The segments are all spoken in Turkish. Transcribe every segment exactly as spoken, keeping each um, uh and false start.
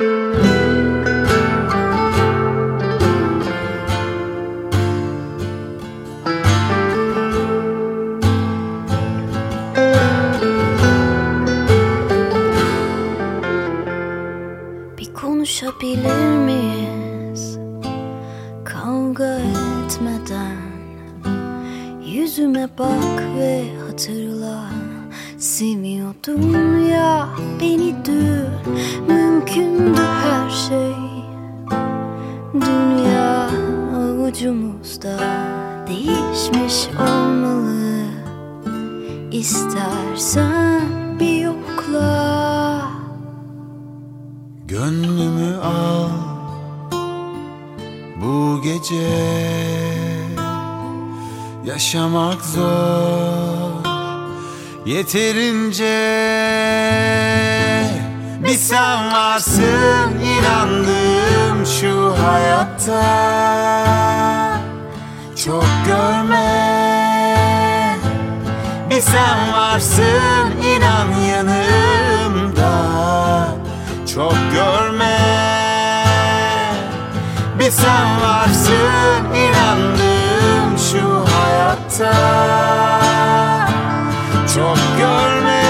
Konuşabilir miyiz kavga etmeden? Yüzüme bak ve hatırla, seviyordun ya beni dün. Mümkündü her şey, dünya avucumuzda. Değişmiş olmalı, İstersen bir yokla. Gönlümü al bu gece, yaşamak zor yeterince. Bir sen varsın inandığım şu hayatta. Çok görme, bir sen varsın inan yanımda. Çok görme, bir sen varsın inandığım şu hayatta. Çok görme,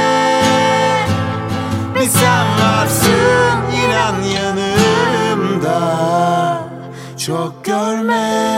bir sen varsın inan yanımda. Çok görme.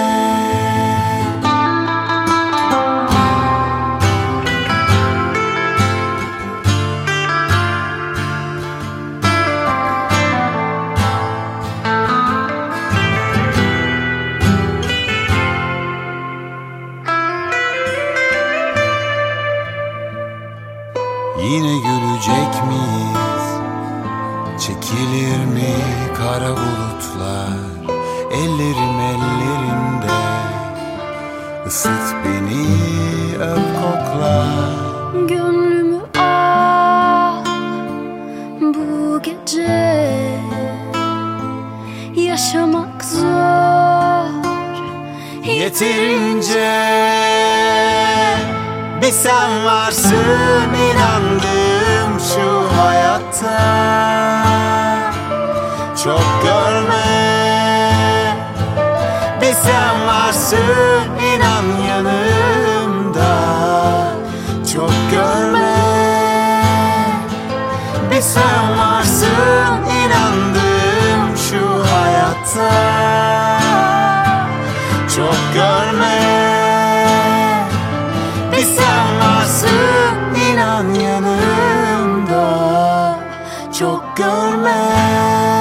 Yine gülecek miyiz? Çekilir mi kara bulutlar? Ellerim ellerinde, ısıt beni, öp kokla. Gönlümü al bu gece, yaşamak zor yeterince. Bir sen varsın inandığım şu hayatta. Çok görme, bir sen varsın inan yanımda. Çok görme, bir sen varsın inandığım şu hayatta. Çok görme, bir sen varsın inan yanımda. Çok görme.